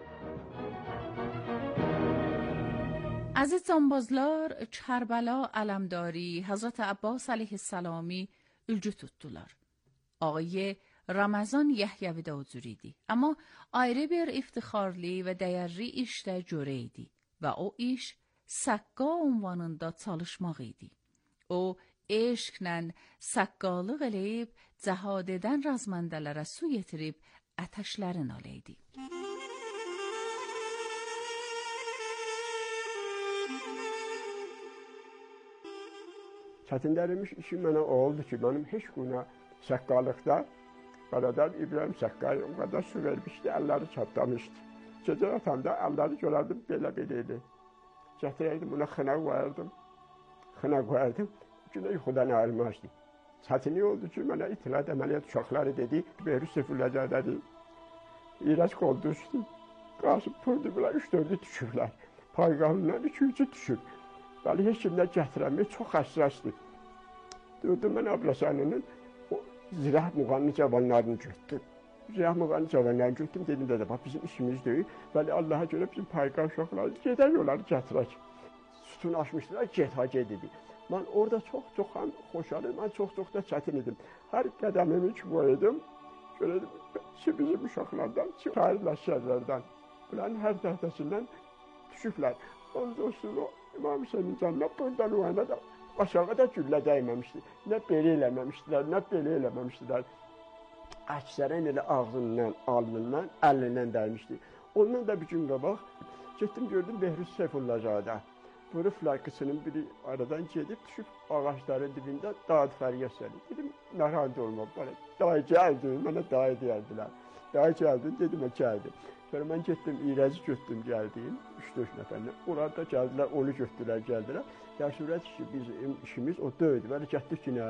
Aziz canbazlar, Kərbala Aləmdari, Hazret Abbas aleyhi səlami ülcü tutdular. Ağay Ramazan Yahyavi də huzuriydi. Amma ayrı bir iftixarlı və dəyərli işdə görəydi və o iş Sakka ünvanında çalışmaq idi. O, eşqlə saqqalıq eləyib, cəhad edən razməndələrə su yetirib, ətəşlərin aləydi. Çətinlərimiş işi mənə oldu ki, mənim heç günə saqqalıqda Qaradar İbrahim Saqqay o qədər su vermişdi, əlləri çatlamışdı. Gecə yatanda əlləri görərdim, belə-beləydi. Gətirəydim, buna xına qoyardım, günə yuxudan ayrılmazdım. Çətini oldu ki, mənə itilat əməliyyat uşaqları dedi, Behruz Seyfullazadədir, İrəz Qolduzdur, Qasım Purdublar, 3-4'ü düşürlər, Payqalından 2-3'ü düşür. Bəli, heç kimdən gətirəmir, çox həssasdır. Dördüm mən Ablasanının zirah muğanlı cavanlarını götürdüm. Zirah muğanlı cavanlarını götürdüm, dedim də bax, bizim işimiz deyil. Bəli, Allaha görə bizim payqal uşaqları gedər yolları gətirək. Sütun açmışdılar, get dedi. Mən orada çox həm xoşalim, mən çox da çətin idim. Hər qədəmimi ki qoydum, görədim ki, bizim uşaqlardan, şair ləşkərlərdən, bunların hər dəhtəsindən düşüblər. Onun dostluğu o İmam Hüseynin canına buradan o yana da aşağı da güllə dəyməmişdi. Nə belə eləməmişdilər, nə belə eləməmişdilər. Əksərən elə ağzından, alnından, əlindən dəymişdi. Ondan da bir gün qabaq getdim gördüm Behruz Seyfullazadə. Bunu flaykısının biri aradan gedib düşüb ağaçların dibində dağıt fəryad səlir. Dedim, narahat olma, dayı gəldi, mənə dayı deyərdilər. Dayı gəldi, dedim, gəldi. Sonra mən getdim, İrəzi götürdüm, gəldim, 3-4 nəfərlə. Onlar da gəldilər, onu götürdülər, gəldilər. Dərsürət ki, bizim işimiz o döydü. Bəli, getdik ki, nə?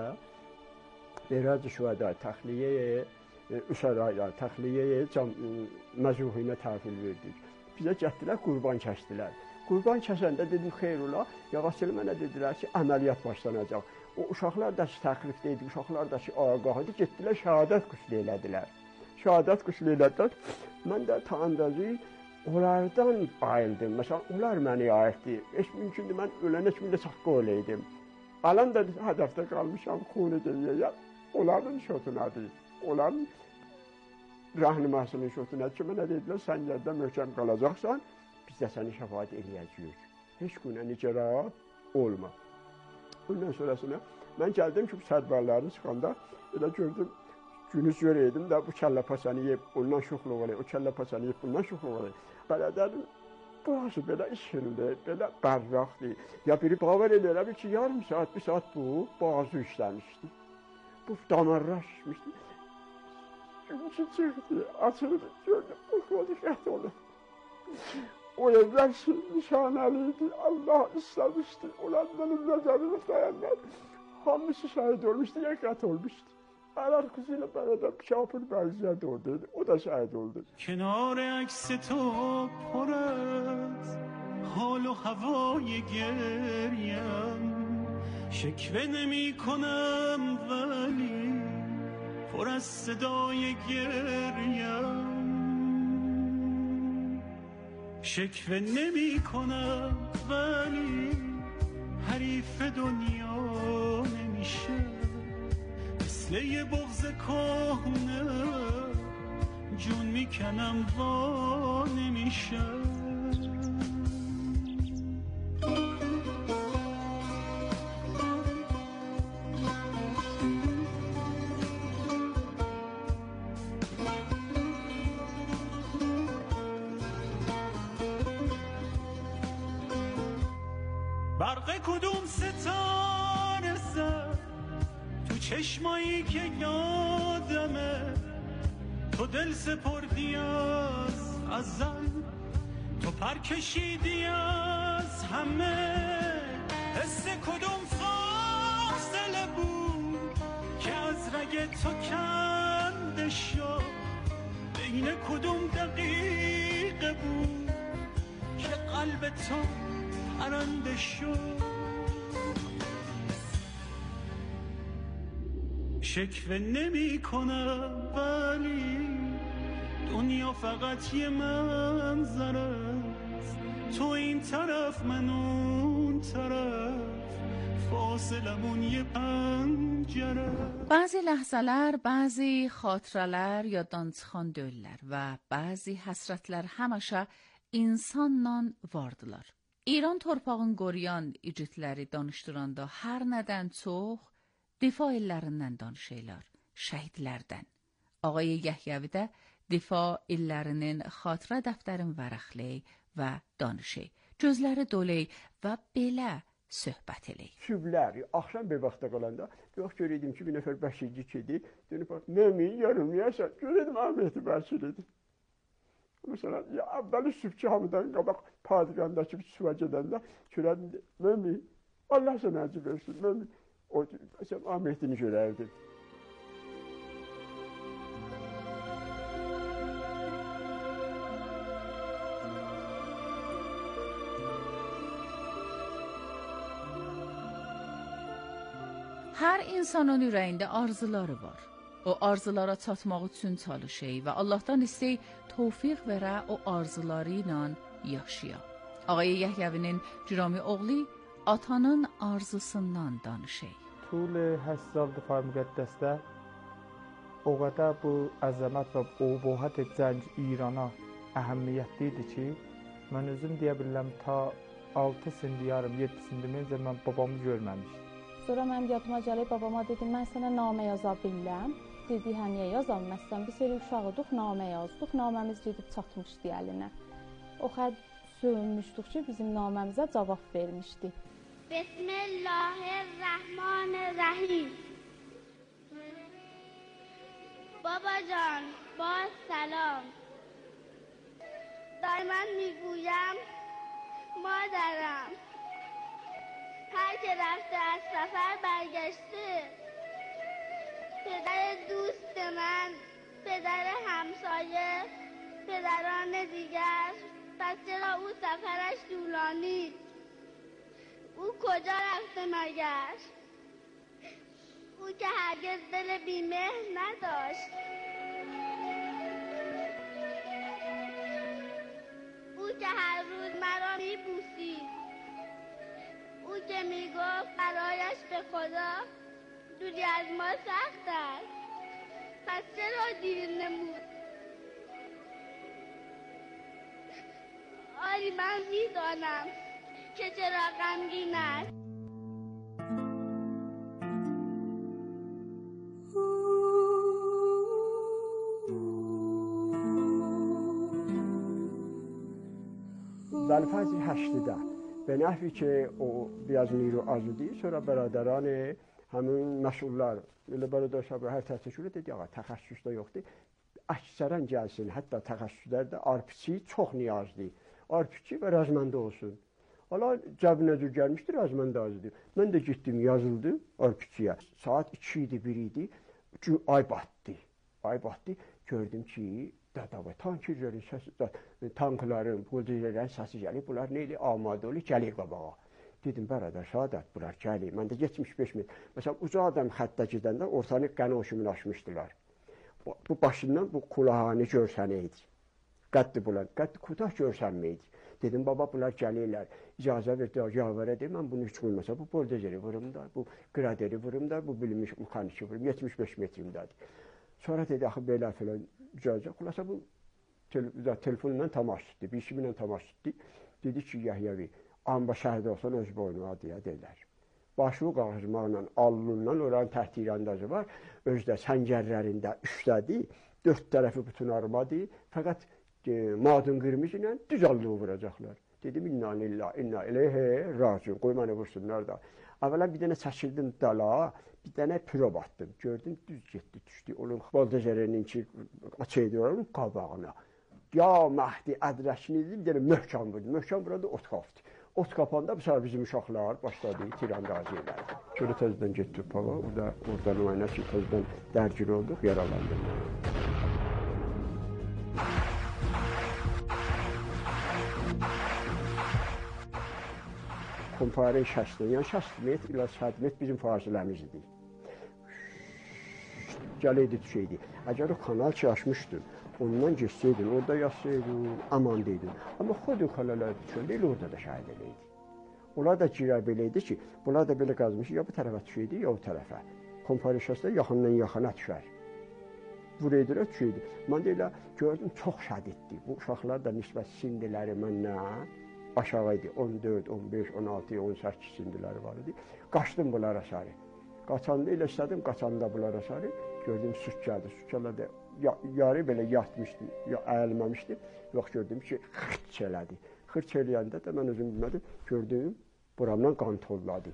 Behruz Şühəda, təxliyəyə, Üşəraylar, təxliyəyə məzuhiyinə təhvil verdik. Bizə getdilər, qurban kəsdilər. Qurban kəsəndə dedim, xeyr ola, Yağaçılı mənə dedilər ki, əməliyyat başlanacaq. O uşaqlar da ki, təxlifdə idi, uşaqlar da ki, ağaq idi, getdilər, şəhadət qüsl elədilər. Şəhadət qüsl elədilər. Mən də tandazi onlardan ayıldım. Məsələn, onlar məni ayıqdı. Heç mümkündür, mən ölənə kimi də çaqqı oləydim. Alan da hədəfdə qalmışam, xun edəyəm. Onların şotunadır. Onların rəhnimasının şotunadır ki, mənə dedilər, sən yerdə möhkəm qalacaqsan, biz də səni şəfaət eləyəcəyik. Heç günə necə rahat olma. Ondan sonrasına mən gəldim ki, bu sədbarlarını çıxanda elə gördüm, günüz görəydim də bu kəllə paçanı yeyib, ondan şoxluq olayım, o kəllə paçanı yeyib, bundan şoxluq olayım. Bələdənin burası belə işindir, belə bərraqdır. Ya biri bavar edirəm ki, yarım saat, bir saat bu boğazı işləmişdi. Bu damarlar şişmişdi. Günçü çıxdı, açıldı, gördüm, bu xodi şəhd olur. O evlər nişanəliydi, Allah islamışdı, onların nəzərini dayanlar. Hamısı şahid olmuşdu, yəqət olmuşdu. alakasıyla bana da Şapır Berziyat oldu. O da şahit oldu. کنار عکس تو پر از حال و هوای گریم شکوه نمی کنم ولی پر از صدای گریم شکوه نمی کنم ولی حریف دنیا نمیشه مثل یه بغض کهنه جون میکنم وا نمیشه برق کدوم ستاره زد تو چشمایی که یادمه تو دل سپردی از زن تو پر کشیدی از همه حس کدوم فاصله بود که از رگ تو کنده شد بین کدوم دقیقه بود که قلب تو پرنده شد شکوه نمی کنم ولی دنیا فقط یه منظر است تو این طرف من اون طرف فاصلمون یه پنجره Bəzi ləhzələr, bəzi xatirələr yaddan döyürlər və bəzi həsrətlər həmişə insanla vardılar. İran torpağın qoruyan igidləri danışdıranda hər nədən çox difa illərindən danışırlar, şəhidlərdən. Ağay Yəhyavi də difa illərinin xatirə dəftərin vərəqləyik və danışıyıq. Gözləri doluyuk və belə söhbət eləyik. Süblər, axşam bir vaxta qalanda yox görürdüm ki, bir nəfər bəşirci kedi dönüb bax, Mömin yarılmayarsan, görürdüm Ahmeti Bəşir idi. Mesela ya əvvəli sübhçi hamıdan qabaq Padigandakı bir suva gedəndə görərdim, Mömin, Allah sənə əcib versin, Mömin. O, sen Ahmet'ini görərdin. Hər insanın ürəyində arzuları var. O arzulara çatmaq üçün çalışır və Allahdan istəyir tövfiq verə o arzuları ilə yaşaya. Ağay Yəhyavi'nin Cürami oğlu atanın arzusundan danışır. طول 8 سال دفاع مقدسdə o qədər bu əzəmət və uluhiyyət cəng İrana əhəmiyyətli idi ki, mən özüm deyə bilirəm ta 6 sindi yarım, 7 sindi məncə mən babamı görməmişdim. Sonra mənim yadıma gəlib babama dedim, mən sənə namə yaza bilirəm. Dedi, həniyə yazalməzsən, biz elə uşağıdıq, namə yazdıq, naməmiz gedib çatmışdı əlinə. O xəd sövünmüşdük ki, bizim naməmizə cavab vermişdi. Bismillahirrahmanirrahim. Babacan, باز سلام. دائما میگویم مادرم هر که رفته از سفر برگشته پدر دوست من، پدر همسایه، پدران دیگر، پس چرا او سفرش طولانی؟ او کجا رفته مگر؟ او که هرگز دل بی‌مهر نداشت. او که هر روز مرا می‌بوسید. او که میگفت برایش به خدا دوری از ما سخت است. پس چرا دیر نمود؟ آری من میدانم که چرا غمگین است. در فصل 18 به نحوی که او بیاز نیرو آزادی sonra برادران همون مسئولlar elə برادر صاحب hər təşkil dedi ağa təxəssüs də yoxdur. Əksərən gəlsin, hətta təxəssüslər də arpiçi çox niyazlı. Arpiçi və razmanda olsun. Hala cəbinə gəlmişdi razmanda azdı. Mən də getdim yazıldım arpiçiyə. Saat 2 idi, 1 idi. ay batdı. Ay batdı. Gördüm ki dadava tankirlərin səsi, tankların, buldozerlərin səsi gəlir. Bunlar neyli? Amadə olur, gəlir qabağa. Dedim, bərədər, Saadət, bunlar gəlir. Mən də 75 metr. Məsələn, uca adam xəttə gedəndə ortanı qənoşumun açmışdılar. Bu başından bu kulağını görsənəydi. Qəddi bunlar, qəddi kutaq görsənməydi. Dedim, baba, bunlar gəlirlər. İcazə verdi, yavərə deyim, mən bunu hiç qoymasa, bu buldozeri vurum da, bu graderi vurum da, bu bilmiş mexaniki vurum, 75 metrimdədir. Sonra dedi, axı, belə filan icazə. Xulasa bu telefonla təmas etdi, bir işimlə təmas etdi. Dedi ki, Yəhyavi, amba şəhid olsan öz boynuna deyə dedilər. Başı qağızmaqla, allundan oranın təhtirandazı var. Özdə səngərlərində üçdədir, 4 tərəfi bütün armadır. Fəqət madun qırmızı ilə düz allığı vuracaqlar. Dedim, inna ileyhə raciun, qoy məni vursunlar da. Əvvəla bir dənə çəkildim dala, bir dənə pirob atdım. Gördüm, düz getdi, düşdü. Onun buldozerinin ki, açıydı onun qabağına. Ya Məhdi ədrəsini dedim, bir dənə möhkəm vurdu. Möhkəm vuranda ot qapdı. Ot kapanda bu sefer bizim uşaqlar başladı tirandazi elədi. Şöyle tezden getdik pava, oradan oynayıb tezden dərgir olduq, yaralandık. Kompare 60, yani 60 metr ila 100 metr bizim fasiləmiz idi. Gələydi düşəydi. Əgər o kanal açmışdın, ondan geçseydin, orada yazsaydın, aman deydin. Ama xodu xalalar düşəndə elə orada da şahid eləydi. Onlar da girə beləydi ki, bunlar da belə qazmış, ya bu tərəfə düşəydi, ya o tərəfə. Kompare 60 yaxından yaxına düşər. Buraya düşəydi. Mən də elə gördüm, çox şədiddir. Bu uşaqlar da nisbət sindiləri məndən aşağı idi. 14, 15, 16, 18 sindiləri var idi. Qaçdım bunlara sarı. Qaçanda elə istədim, qaçanda bunlara sarı. Gördüm, süt gəldi. Süt gəldi. Yarı belə yatmışdı, əyilməmişdi. Yox, gördüm ki, xırç elədi. Xırç eləyəndə də mən özüm bilmədim, gördüm, buramdan qan tolladı.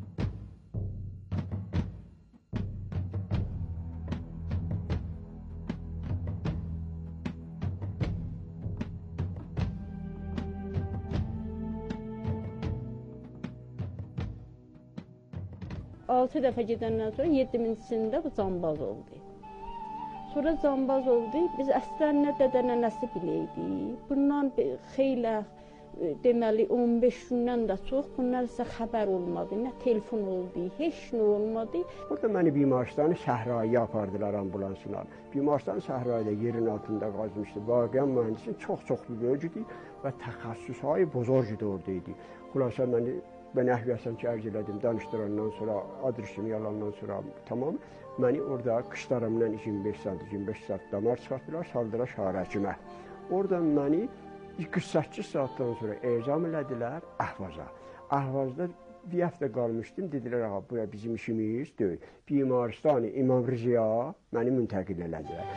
Altı dəfə gedəndən sonra 7-cincisində bu cambaz oldu. Sonra cambaz oldu. Biz əslində dədə nənəsi biləydik. Bundan xeyli, deməli 15 gündən də çox bunlar isə xəbər olmadı. Nə telefon oldu, heç nə olmadı. Burada məni bimarstanı səhraya apardılar ambulansına. Bimarstanı səhrayda yerin altında qazmışdı. Vaqiən mühəndisin çox-çox böyücüdür və təxəssüsayı bozorcu da orada idi. Xülasə mən əhvəsən ki, ərz elədim, danışdırandan sonra, adresimi yalandan sonra tamam. Məni orada qışlarımla 25 saat damar çıxartdılar, saldılar şəhərəkimə. Oradan məni 48 saatdan sonra ezam elədilər Əhvaza. Əhvazda bir həftə qalmışdım, dedilər, ağa, bu bizim işimiz deyil. Bimaristani İmam Rıziya məni müntəqil elədilər.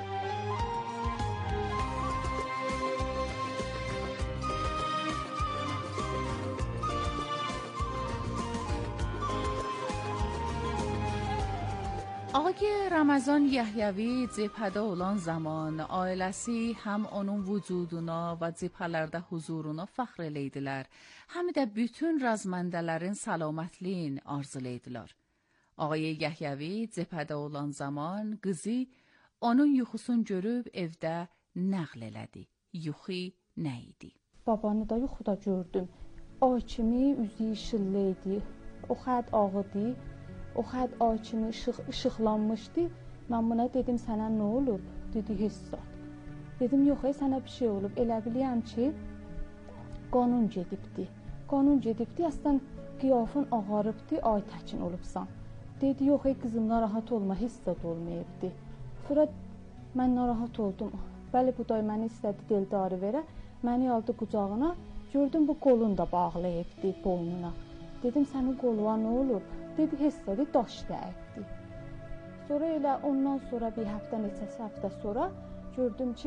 آقای رمضان Yəhyavi cephədə olan zaman ailəsi həm onun vücuduna və cephələrdə huzuruna fəxr eləydilər, həm də bütün razməndələrin səlamətliyin arzulaydılar. Ağay Yəhyavi cephədə olan zaman qızı onun yuxusunu görüb evdə nəql elədi. Yuxu nə idi? Babanı da yuxuda gördüm. Ay kimi üzü işıllıydı, o xətt ağıdı. O xətt ay kimi işıqlanmışdı. Mən buna dedim, sənə nə olub? Dedi, heç zat. Dedim, yox, sənə bir şey olub. Elə biləyəm ki, qanun gedibdi. Qanun gedibdi, əslən qiyafın ağarıbdı, ay təkin olubsan. Dedi, yox, qızım, narahat olma, heç zat olmayıbdı. Sonra mən narahat oldum. Bəli, bu day məni istədi deldarı verə. Məni aldı qucağına, gördüm bu qolunu da bağlayıbdı boynuna. Dedim, sənin qoluğa nə olub? Dedi, hissədi, daş dəyibdi. Sonra elə ondan sonra bir həftə, neçəsi həftə sonra gördüm ki,